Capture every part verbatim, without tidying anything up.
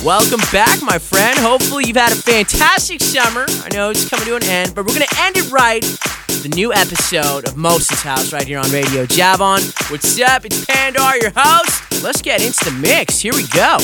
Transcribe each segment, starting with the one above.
Welcome back, my friend. Hopefully you've had a fantastic summer. I know it's coming to an end, but we're going to end it right with the new episode of Moses House right here on Radio Javon. What's up? It's Pandar, your host. Let's get into the mix. Here we go.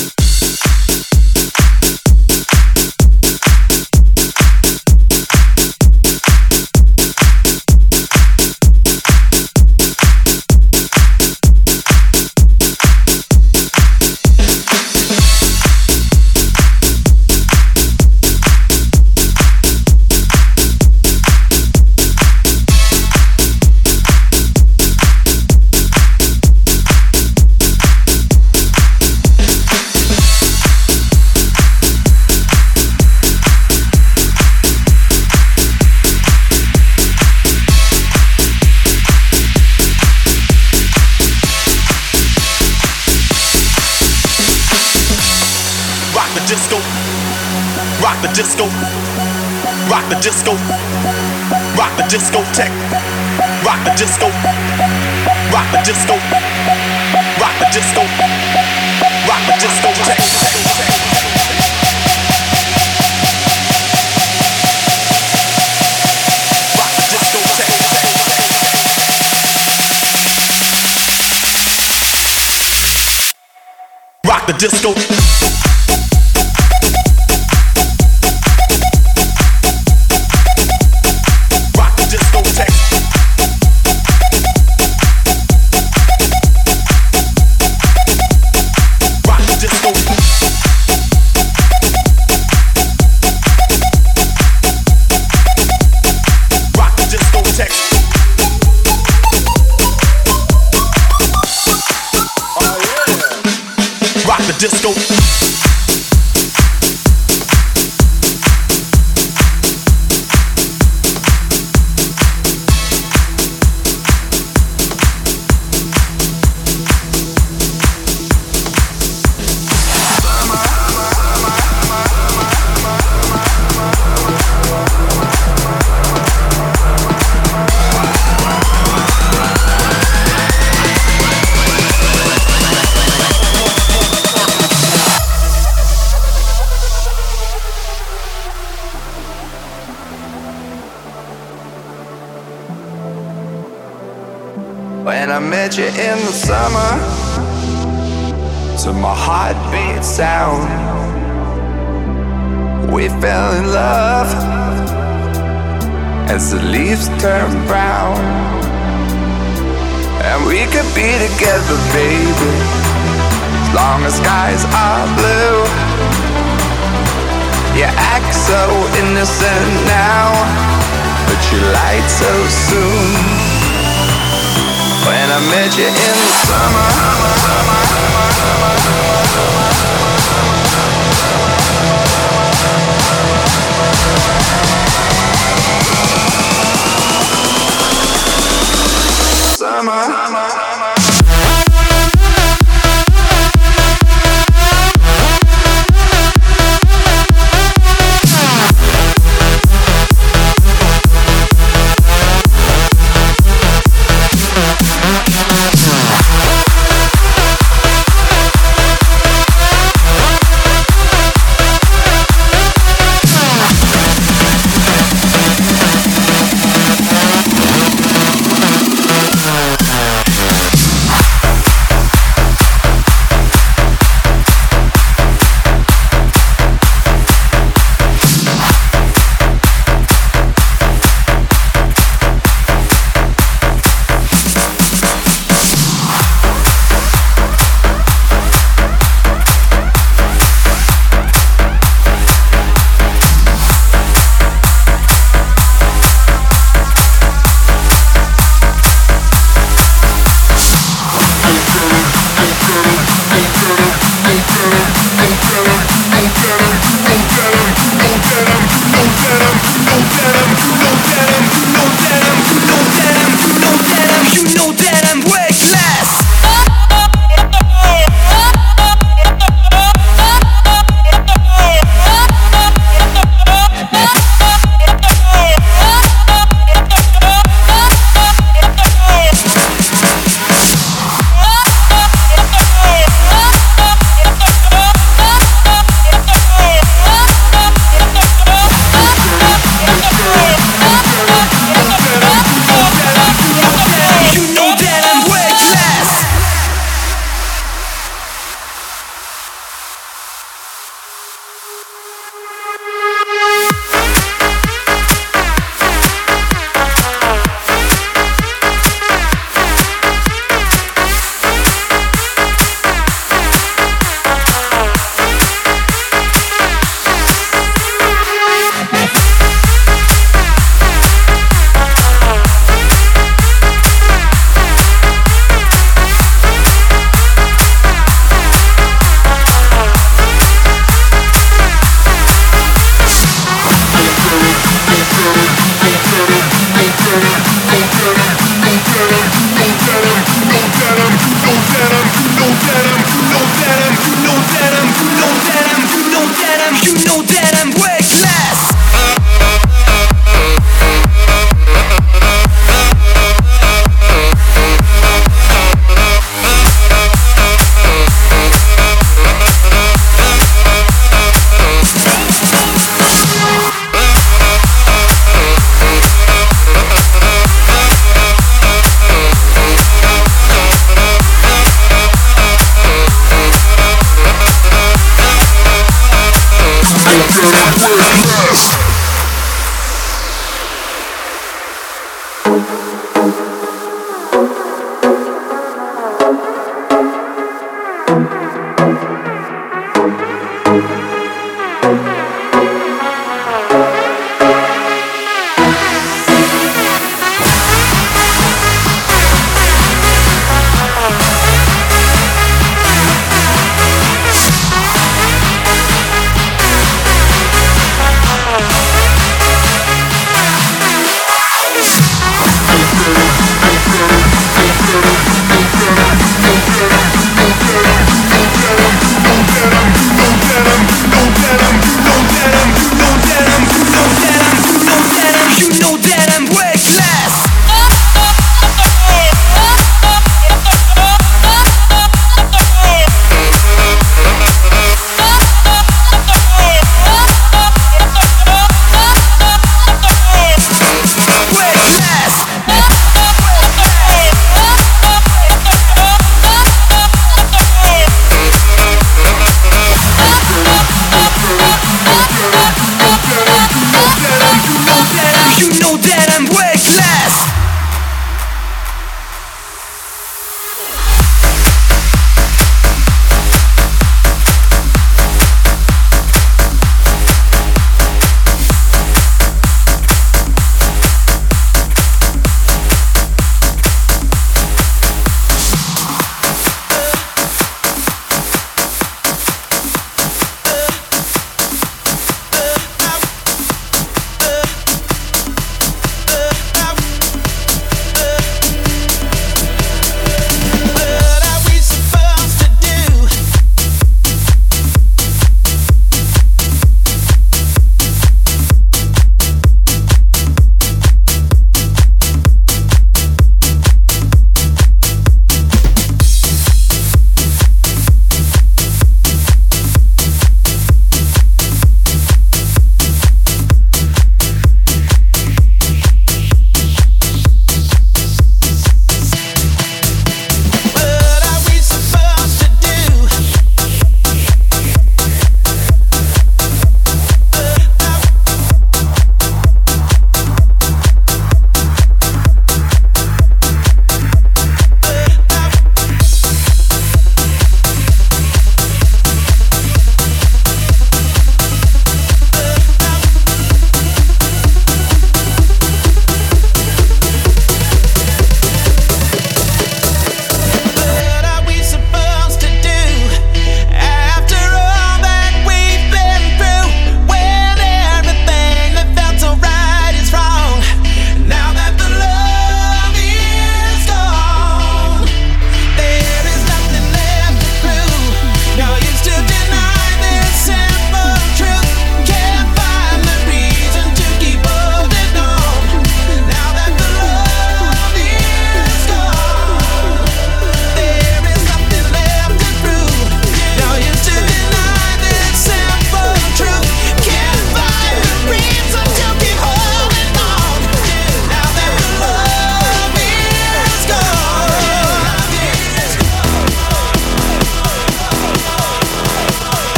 Rock the disco, rock the disco, rock the discotheque, rock the disco, rock the disco, rock the disco, rock the discotheque. Rock the discotheque. Rock the disco. Disco. When I met you in the summer, to my heartbeat sound, we fell in love as the leaves turn brown. And we could be together, baby, as long as skies are blue. You act so innocent now, but you lied so soon. When I met you in the summer, summer.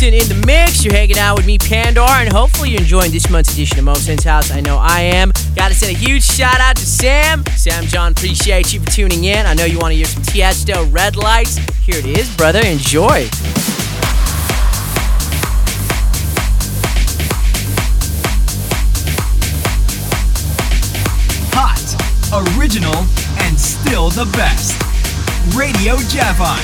Mosin in the mix. You're hanging out with me, Pandora, and hopefully you're enjoying this month's edition of Mosin's House. I know I am. Gotta send a huge shout out to Sam. Sam John, appreciate you for tuning in. I know you want to hear some Tiesto, Red Lights. Here it is, brother. Enjoy. Hot, original, and still the best. Radio Javon.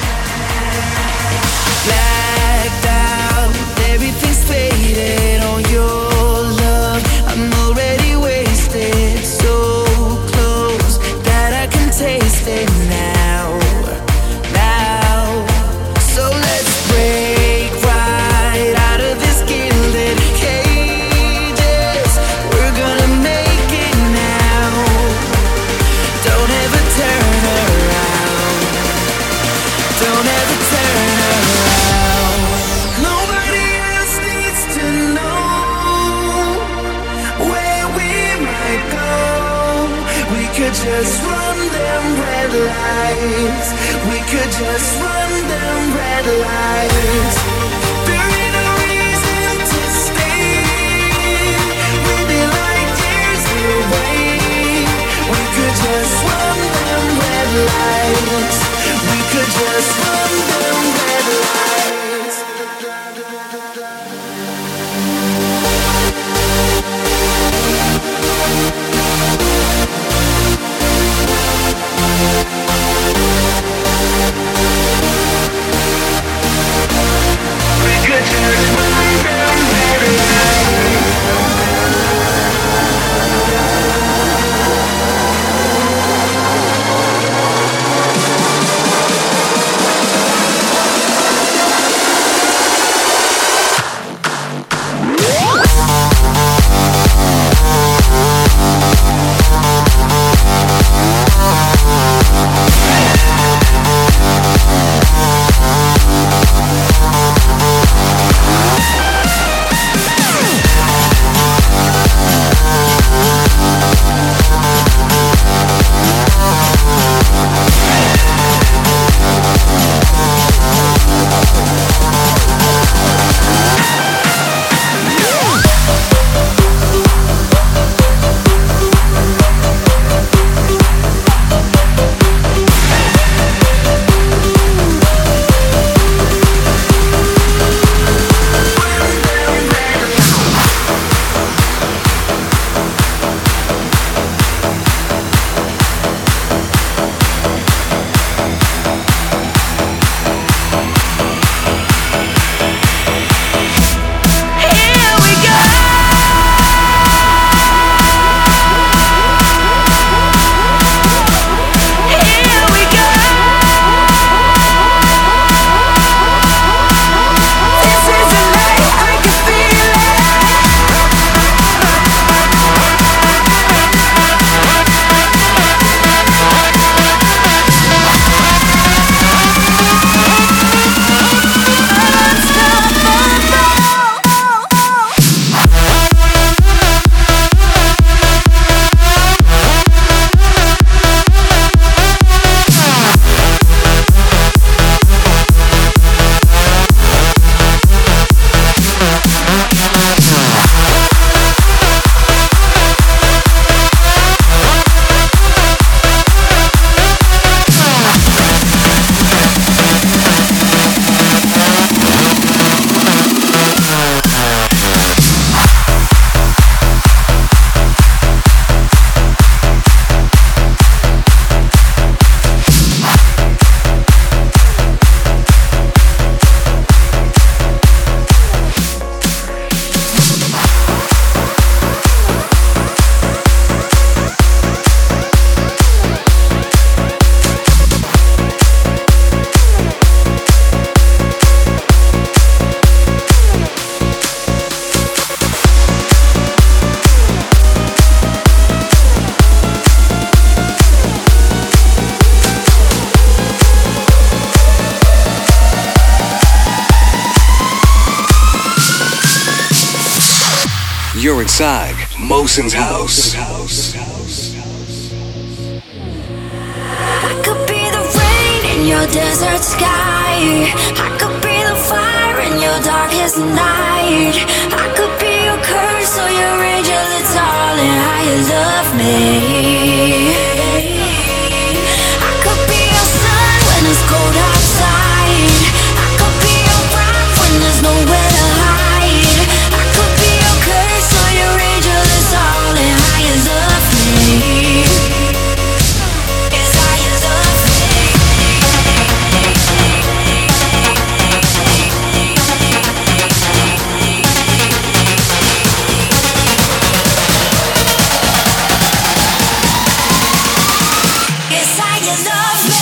Blacked out, everything's faded on your love. I'm already wasted, so close that I can taste it now, now. So let's break right out of this gilded cages. We're gonna make it now. Don't ever turn around. Don't ever turn around. Nobody else needs to know where we might go. We could just run them red lights. We could just run them red lights. There ain't no reason to stay. We'll be like years away. We could just run them red lights. We could just run them red lights. We could just run them red lights. You're inside Mosin's house. I could be the rain in your desert sky. I could be the fire in your your darkest night. I could be your curse or your angel, it's all in how you love me. I could be your sun when it's cold outside. I could be your rock when there's nowhere to hide. I could be your curse or your angel, it's all in how you love me. It's how you love me. It's how you love me.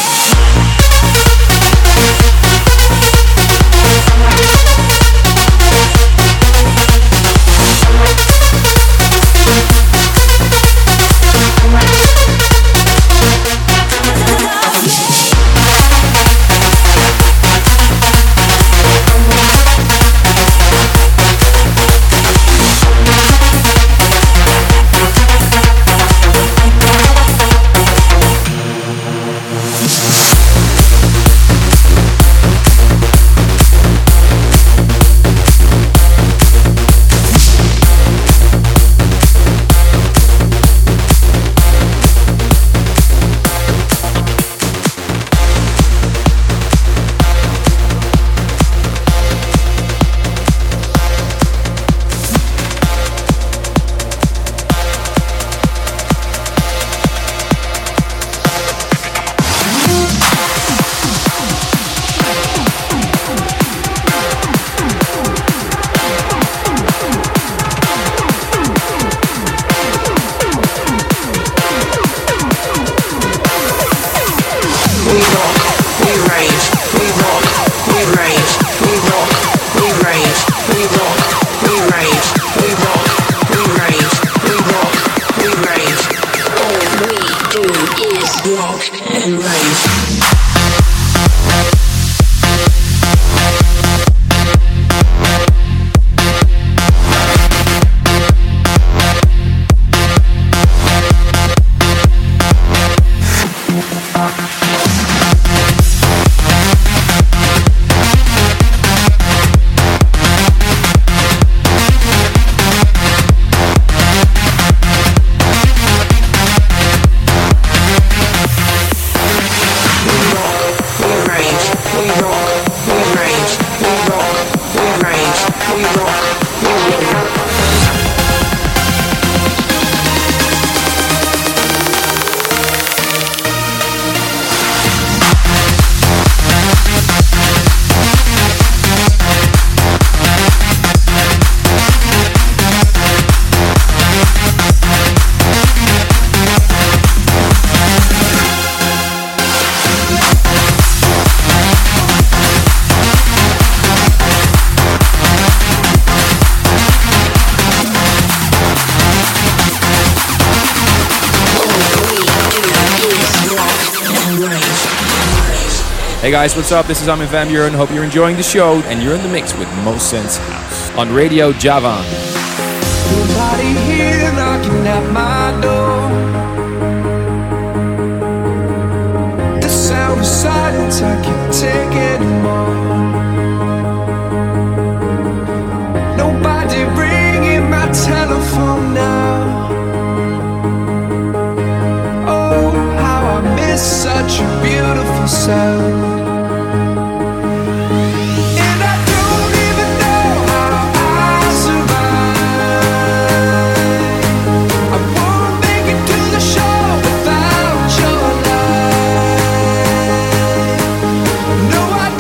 Hey guys, what's up? This is Armin van Buuren. Hope you're enjoying the show, and you're in the mix with Mo Sense House on Radio Javan. Nobody here knocking at my door. The sound of silence, I can't take anymore. Nobody ringing my telephone now. Oh, how I miss such a beautiful sound. No, I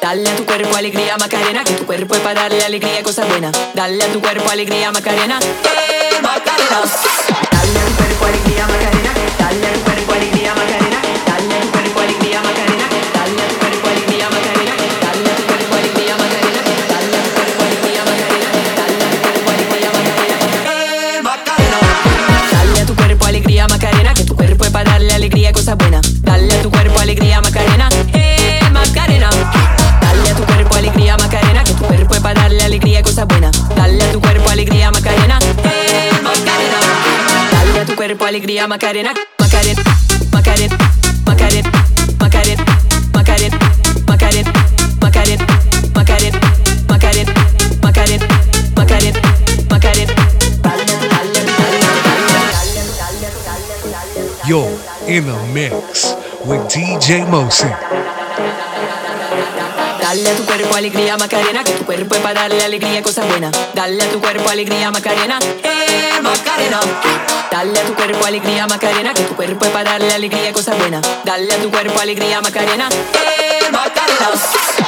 Dale a tu cuerpo alegría, Macarena, que tu cuerpo es para darle alegría y cosas buenas. Dale a tu cuerpo alegría, Macarena, eh, Macarena. Dale a tu cuerpo alegría, Macarena, dale a tu cuerpo alegría, Macarena, dale a tu cuerpo alegría, Macarena, dale a tu cuerpo alegría, Macarena, dale a tu cuerpo alegría, Macarena, dale a tu cuerpo alegría, Macarena, dale a tu cuerpo alegría, Macarena, eh, Macarena. Dale a tu cuerpo alegría, Macarena, que tu cuerpo es para darle alegría y cosas buenas. Dale a tu cuerpo alegría, Macarena, eh, Macarena. Dale a tu cuerpo alegría, Macarena, que tu cuerpo es para darle alegría y cosas buenas. Dale a tu cuerpo alegría, Macarena, eh, Macarena. Dale a tu cuerpo alegría, Macarena, Macarena, Macarena, Macarena, Macarena, Macarena, Macarena, Macarena, Macarena, Macarena, Macarena, Macarena, Macarena. You're in a mix with D J Mosin. Dale a tu cuerpo alegría, Macarena, que tu cuerpo es para darle alegría y cosas buenas. Dale a tu cuerpo alegría, Macarena, eh, Macarena. Dale a tu cuerpo alegría, Macarena, que tu cuerpo es para darle alegría y cosas buenas. Dale a tu cuerpo alegría, Macarena, eh, Macarena.